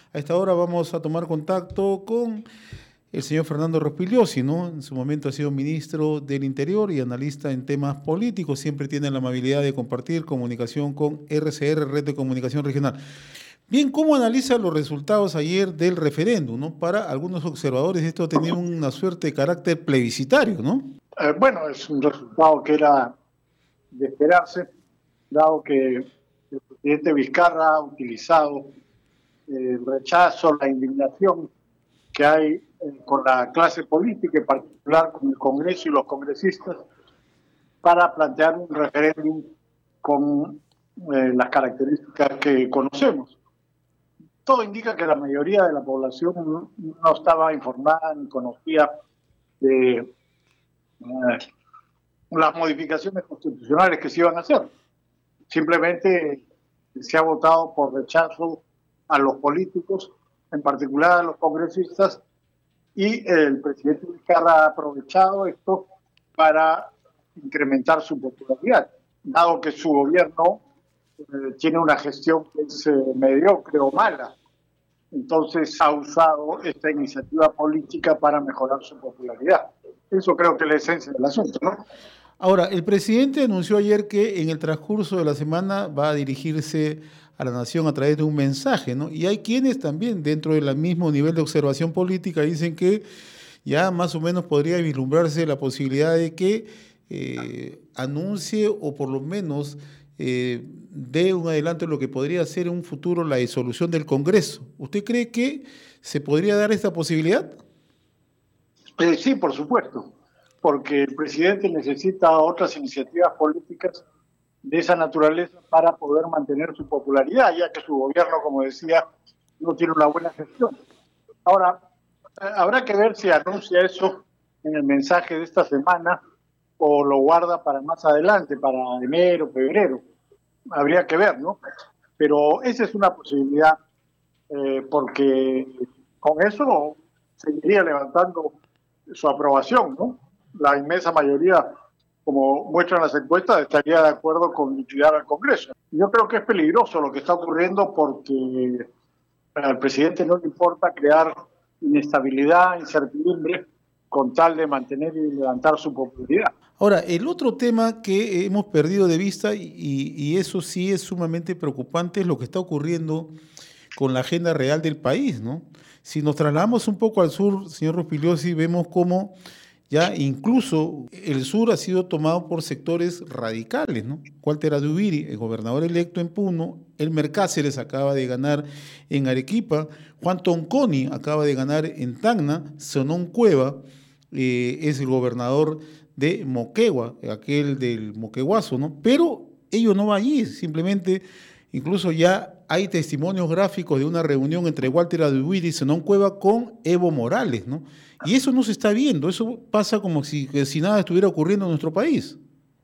A esta hora vamos a tomar contacto con el señor Fernando Rospigliosi, ¿no? En su momento ha sido ministro del Interior y analista en temas políticos. Siempre tiene la amabilidad de compartir comunicación con RCR, Red de Comunicación Regional. Bien, ¿cómo analiza los resultados ayer del referéndum, ¿no? Para algunos observadores esto tenía una suerte de carácter plebiscitario, ¿no? Bueno, es un resultado que era de esperarse, dado que el presidente Vizcarra ha utilizado el rechazo, la indignación que hay con la clase política, en particular con el Congreso y los congresistas, para plantear un referéndum con las características que conocemos. Todo indica que la mayoría de la población no estaba informada ni conocía de las modificaciones constitucionales que se iban a hacer. Simplemente se ha votado por rechazo a los políticos, en particular a los congresistas, y el presidente Vizcarra ha aprovechado esto para incrementar su popularidad, dado que su gobierno tiene una gestión que es mediocre o mala. Entonces ha usado esta iniciativa política para mejorar su popularidad. Eso creo que es la esencia del asunto, ¿no? Ahora, el presidente anunció ayer que en el transcurso de la semana va a dirigirse a la nación a través de un mensaje, ¿no? Y hay quienes también, dentro del mismo nivel de observación política, dicen que ya más o menos podría vislumbrarse la posibilidad de que anuncie o por lo menos dé un adelanto de lo que podría ser en un futuro la disolución del Congreso. ¿Usted cree que se podría dar esta posibilidad? Sí, por supuesto, porque el presidente necesita otras iniciativas políticas de esa naturaleza para poder mantener su popularidad, ya que su gobierno, como decía, no tiene una buena gestión. Ahora, habrá que ver si anuncia eso en el mensaje de esta semana o lo guarda para más adelante, para enero, febrero. Habría que ver, ¿no? Pero esa es una posibilidad, porque con eso seguiría levantando su aprobación, ¿no? La inmensa mayoría, como muestran las encuestas, estaría de acuerdo con liquidar al Congreso. Yo creo que es peligroso lo que está ocurriendo porque al presidente no le importa crear inestabilidad, incertidumbre, con tal de mantener y levantar su popularidad. Ahora, el otro tema que hemos perdido de vista, y eso sí es sumamente preocupante, es lo que está ocurriendo con la agenda real del país, ¿no? Si nos trasladamos un poco al sur, señor Rospigliosi, vemos cómo ya incluso el sur ha sido tomado por sectores radicales, ¿no? Walter Adubiri, el gobernador electo en Puno, Elmer Cáceres acaba de ganar en Arequipa, Juan Tonconi acaba de ganar en Tacna, Zenón Cueva es el gobernador de Moquegua, aquel del Moqueguazo, ¿no? Pero ello no va allí, simplemente incluso ya hay testimonios gráficos de una reunión entre Walter Adubiri y Zenón Cueva con Evo Morales, ¿no? Y eso no se está viendo, eso pasa como si nada estuviera ocurriendo en nuestro país.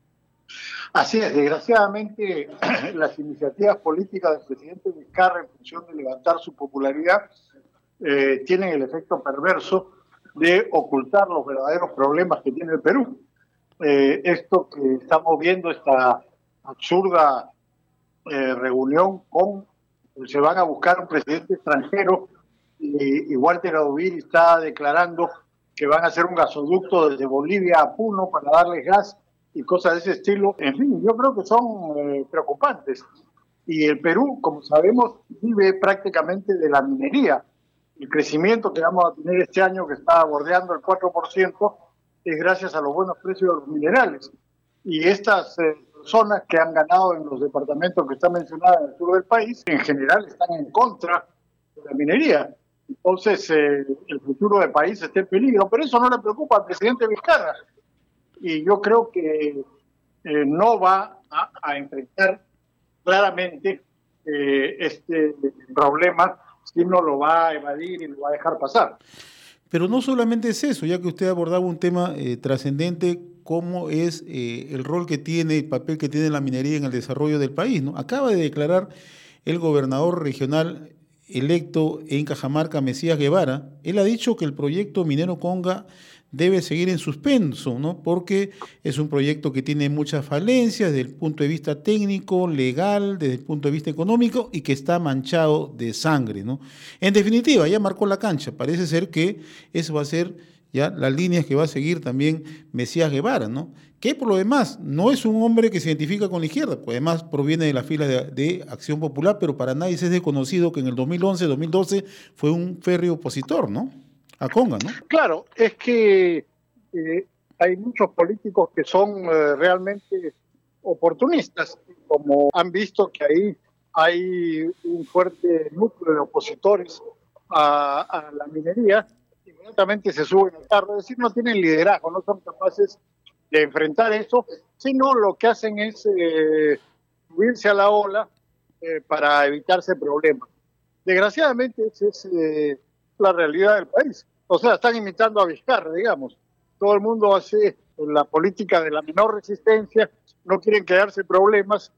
Así es, desgraciadamente las iniciativas políticas del presidente Vizcarra en función de levantar su popularidad tienen el efecto perverso de ocultar los verdaderos problemas que tiene el Perú. Esto que estamos viendo, esta absurda reunión se van a buscar un presidente extranjero y Walter Adubiri está declarando que van a hacer un gasoducto desde Bolivia a Puno para darles gas y cosas de ese estilo. En fin, yo creo que son preocupantes. Y el Perú, como sabemos, vive prácticamente de la minería. El crecimiento que vamos a tener este año, que está bordeando el 4%, es gracias a los buenos precios de los minerales. Y estas personas que han ganado en los departamentos que están mencionados en el sur del país, en general están en contra de la minería. Entonces, el futuro del país está en peligro, pero eso no le preocupa al presidente Vizcarra. Y yo creo que no va a enfrentar claramente este problema, sino lo va a evadir y lo va a dejar pasar. Pero no solamente es eso, ya que usted abordaba un tema trascendente, cómo es el rol que tiene, el papel que tiene la minería en el desarrollo del país, ¿no? Acaba de declarar el gobernador regional electo en Cajamarca, Mesías Guevara. Él ha dicho que el proyecto minero Conga debe seguir en suspenso, ¿no? Porque es un proyecto que tiene muchas falencias desde el punto de vista técnico, legal, desde el punto de vista económico y que está manchado de sangre, ¿no? En definitiva, ya marcó la cancha. Parece ser que eso va a ser ya las líneas que va a seguir también Mesías Guevara, ¿no? Que por lo demás no es un hombre que se identifica con la izquierda, pues además proviene de la fila de Acción Popular, pero para nadie es desconocido que en el 2011-2012 fue un férreo opositor, ¿no? A Conga, ¿no? Claro, es que hay muchos políticos que son realmente oportunistas, como han visto que ahí hay un fuerte núcleo de opositores a la minería, inmediatamente se suben al carro, es decir, no tienen liderazgo, no son capaces de enfrentar eso, sino lo que hacen es subirse a la ola para evitarse problemas. Desgraciadamente esa es la realidad del país. O sea, están imitando a Vizcarra, digamos. Todo el mundo hace la política de la menor resistencia, no quieren quedarse problemas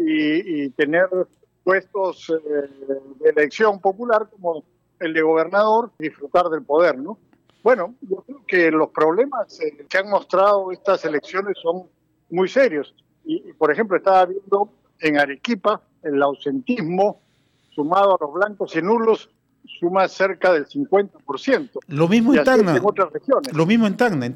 y tener puestos de elección popular como el de gobernador, disfrutar del poder, ¿no? Bueno, yo creo que los problemas que han mostrado estas elecciones son muy serios. Y, por ejemplo, estaba viendo en Arequipa el ausentismo sumado a los blancos y nulos suma cerca del 50%. Lo mismo en Tacna. En otras regiones. Lo mismo en Tacna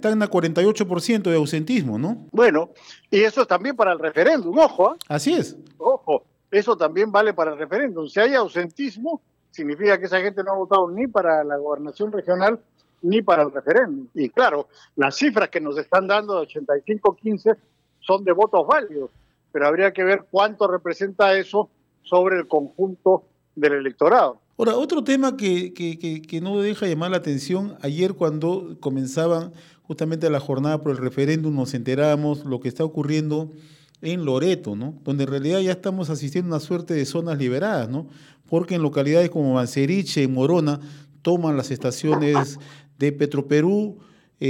48% de ausentismo, ¿no? Bueno, y eso también para el referéndum, ojo. Así es. Ojo, eso también vale para el referéndum. Si hay ausentismo, significa que esa gente no ha votado ni para la gobernación regional ni para el referéndum. Y claro, las cifras que nos están dando de 85-15 son de votos válidos, pero habría que ver cuánto representa eso sobre el conjunto del electorado. Ahora, otro tema que no deja llamar la atención, ayer cuando comenzaban justamente la jornada por el referéndum nos enterábamos lo que está ocurriendo en Loreto, ¿no? Donde en realidad ya estamos asistiendo a una suerte de zonas liberadas, ¿no? Porque en localidades como Manceriche, en Morona, toman las estaciones de Petroperú,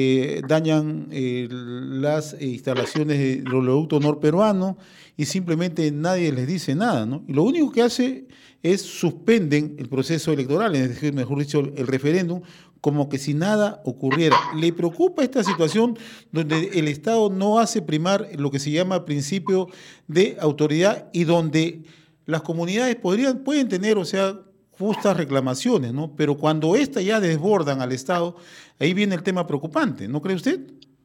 dañan las instalaciones del oleoducto norperuano y simplemente nadie les dice nada, ¿no? Y lo único que hace es suspenden el proceso electoral, es decir, mejor dicho, el referéndum, como que si nada ocurriera. ¿Le preocupa esta situación donde el Estado no hace primar lo que se llama principio de autoridad y donde las comunidades pueden tener, o sea, justas reclamaciones, ¿no? Pero cuando éstas ya desbordan al Estado, ahí viene el tema preocupante, ¿no cree usted?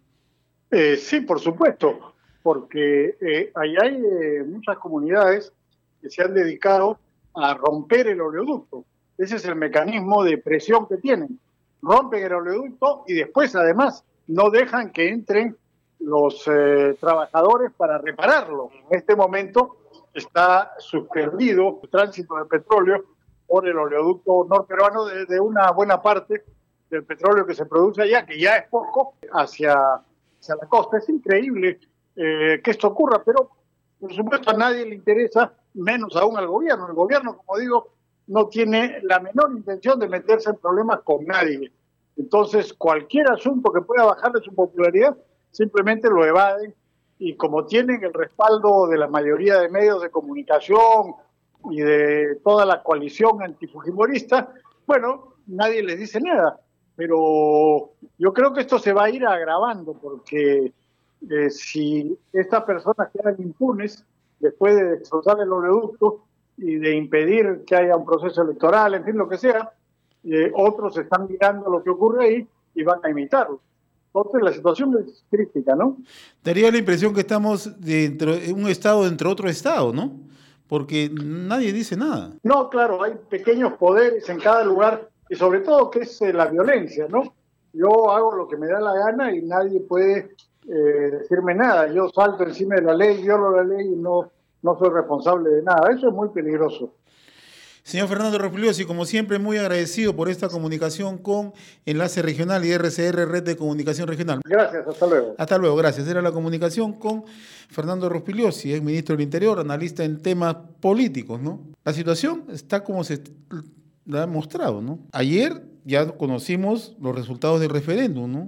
Sí, por supuesto, porque ahí hay muchas comunidades que se han dedicado a romper el oleoducto. Ese es el mecanismo de presión que tienen. Rompen el oleoducto y después, además, no dejan que entren los trabajadores para repararlo. En este momento está suspendido el tránsito de petróleo por el oleoducto norperuano de una buena parte del petróleo que se produce allá, que ya es poco, hacia la costa. Es increíble que esto ocurra, pero por supuesto a nadie le interesa, menos aún al gobierno. El gobierno, como digo, no tiene la menor intención de meterse en problemas con nadie. Entonces, cualquier asunto que pueda bajarle su popularidad, simplemente lo evaden, y como tienen el respaldo de la mayoría de medios de comunicación y de toda la coalición antifujimorista, bueno, nadie les dice nada. Pero yo creo que esto se va a ir agravando, porque si estas personas quedan impunes después de destrozar el oleoducto y de impedir que haya un proceso electoral, en fin, lo que sea, otros están mirando lo que ocurre ahí y van a imitarlo. Entonces la situación es crítica, ¿no? Daría la impresión que estamos dentro de un estado dentro de otro estado, ¿no? Porque nadie dice nada. No, claro, hay pequeños poderes en cada lugar y sobre todo que es la violencia, ¿no? Yo hago lo que me da la gana y nadie puede decirme nada. Yo salto encima de la ley, violo la ley y no soy responsable de nada. Eso es muy peligroso. Señor Fernando Rospigliosi, como siempre, muy agradecido por esta comunicación con Enlace Regional y RCR, Red de Comunicación Regional. Gracias, hasta luego. Hasta luego, gracias. Era la comunicación con Fernando Rospigliosi, ex ministro del Interior, analista en temas políticos, ¿no? La situación está como se la ha mostrado, ¿no? Ayer ya conocimos los resultados del referéndum, ¿no?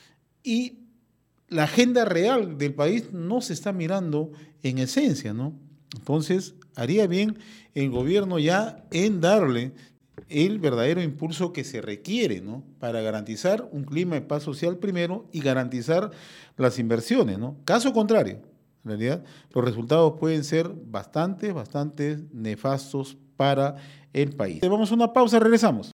Y la agenda real del país no se está mirando en esencia, ¿no? Entonces, haría bien el gobierno ya en darle el verdadero impulso que se requiere, ¿no? Para garantizar un clima de paz social primero y garantizar las inversiones, ¿no? Caso contrario, en realidad, los resultados pueden ser bastante nefastos para el país. Vamos a una pausa, regresamos.